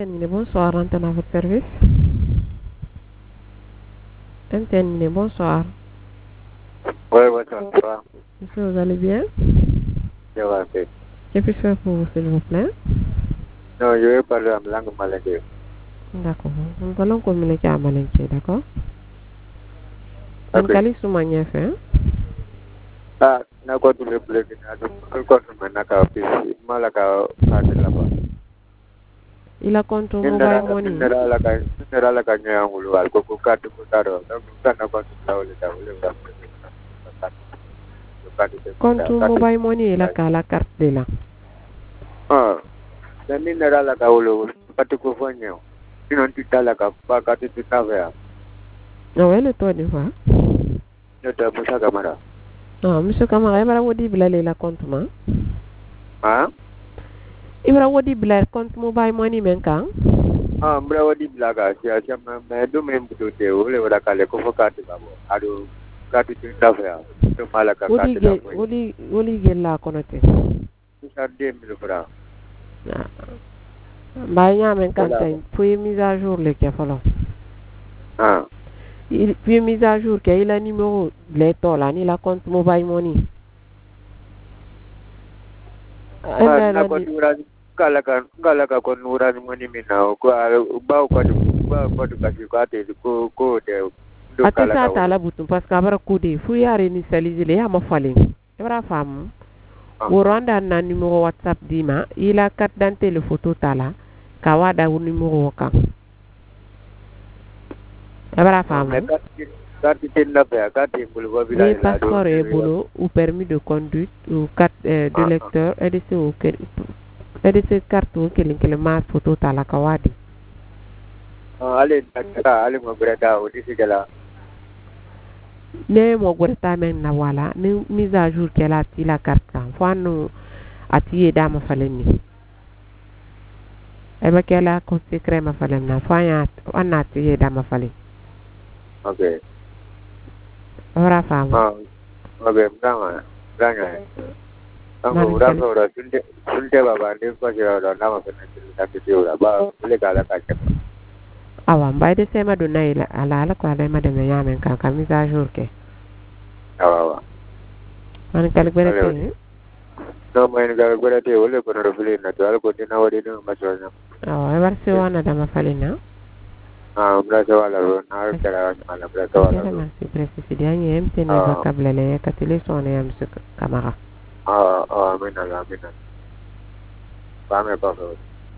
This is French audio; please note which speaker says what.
Speaker 1: Bonsoir, antenne à votre service. Antenne, bonsoir.
Speaker 2: Oui, bonsoir.
Speaker 1: Monsieur, vous allez bien?
Speaker 2: Je vais faire.
Speaker 1: Que puis-je faire pour vous, s'il vous plaît?
Speaker 2: Non, je vais parler en langue malaise.
Speaker 1: D'accord. Nous allons communiquer à Malinké, d'accord?
Speaker 2: Ok.
Speaker 1: Kali Soumania fait.
Speaker 2: Ah, na kwa tule bleki na kwa tumena ka ofisi malaka kati laba.
Speaker 1: Il a compte mobile money.
Speaker 2: Nera la ka nyoya ngulu al ko kati ko taro. Na kwa tumela da ole
Speaker 1: Compte mobile money, il a la carte de là.
Speaker 2: Ah, dan nera la ka ole kati ko fanyo. Sinon titala ka pa kati tutavea.
Speaker 1: Oui, le toit de voir.
Speaker 2: Nota pusa kamera.
Speaker 1: Non, monsieur Kamara, il va vous dire la compte moi.
Speaker 2: Ah?
Speaker 1: Il va vous dire compte mobile money même quand?
Speaker 2: Ah, mbra wadi blaga sia me do me mbuto te ole wala kale ko fokati babo. Ado kati tutavea. To malaka kati da.
Speaker 1: Woli gella konote.
Speaker 2: Pusa 2000 francs.
Speaker 1: Bah, il y a même quand puis mise à jour le qu'il faut.
Speaker 2: Ah.
Speaker 1: Puis mise à jour qu'il a numéro les là ni la compte mobile money.
Speaker 2: Na kwa nura kala ka kwa nura ni mwani mina kwa ba kwa kasi kwa te ko de do
Speaker 1: Ate
Speaker 2: kala
Speaker 1: sa
Speaker 2: ka.
Speaker 1: ta la butum parce que abara kode fu yare ni salize ya ma falen. Ebra fam. Woranda na numéro WhatsApp dima, il a carte d'identité le photo tala ka wada numéro kan. Ebra fam.
Speaker 2: Carte tinda pe carte bulwa bila
Speaker 1: Oui, passeport et boulot ou permis de conduite ou carte de lecteur EDC ou EDC carte ou kele mas photo tala ka wadi.
Speaker 2: Ale mo greda o disi gala.
Speaker 1: Ne mo gorta men na wala ni mise à jour qu'elle a la carte kan fo anu atiye dama faleni eba kela ko secret ma falen na fo ya wana atiye dama falen.
Speaker 2: Okay.
Speaker 1: Ora fama.
Speaker 2: Okay, branga. Ango ura sunde baba ndi kwa jira na mafena kitiura ba le kala ka.
Speaker 1: Awa mbay de sema do nay ala ko ala ma de yamen kan mise à jour ke.
Speaker 2: Awa.
Speaker 1: Man kala berete.
Speaker 2: No main ga berete ole ko no fili na to ko dina wadi no masona.
Speaker 1: Awa ebar se wana dama falena.
Speaker 2: Brasa wala na kala na brasa wala.
Speaker 1: Merci précis dia yem tene vocable le katile sone yam se kamara.
Speaker 2: Amina. Ba me pa